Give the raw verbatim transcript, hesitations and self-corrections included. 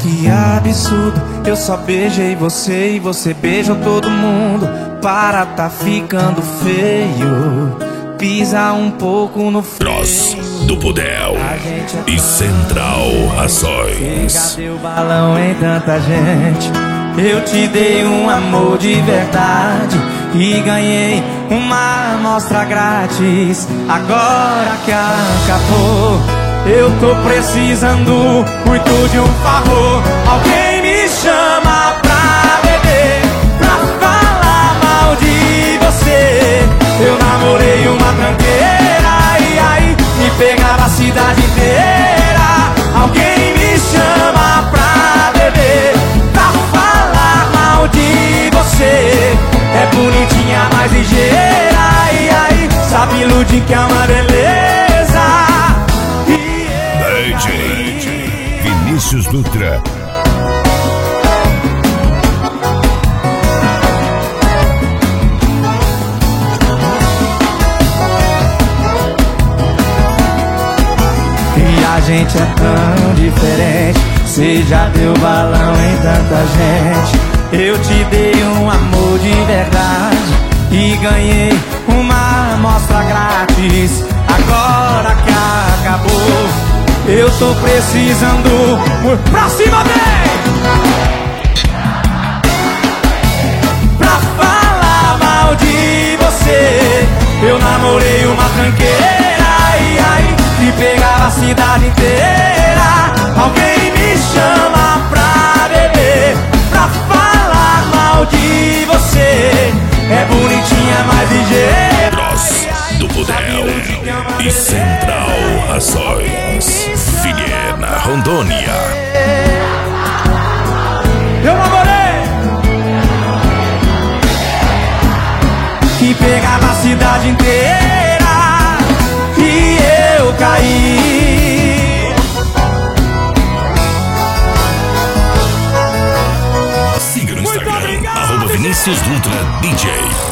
Que absurdo, eu só beijei você e você beijou todo mundo. Para, tá ficando feio. Pisa um pouco no freio. Bros do Budel é e Central Rações. Cadê o balão em tanta gente? Eu te dei um amor de verdade e ganhei uma amostra grátis. Agora que acabou, eu tô precisando muito de um favor. Alguém me chama pra beber, pra falar mal de você. Eu namorei uma tranqueira e aí me pegava a cidade inteira. Alguém me chama pra beber, pra falar mal de você. É bonitinha, mais ligeira e aí sabe iludir que é uma beleza. D J Vinícius Dutra. E a gente é tão diferente. Cê já deu balão em tanta gente. Eu te dei um amor de verdade e ganhei uma amostra grátis. Agora que acabou, eu tô precisando. Pra cima, vem! Pra falar mal de você. Eu namorei uma tranqueira e aí me pegava a cidade inteira. Alguém me chama pra beber, pra falar mal de você. É bonitinha, mais ligeira. Bros do Budel e Central Rações. Figueira, Rondônia. Eu namorei que pegava a cidade inteira e eu caí. Siga no Instagram, arroba Vinícius Dutra D J.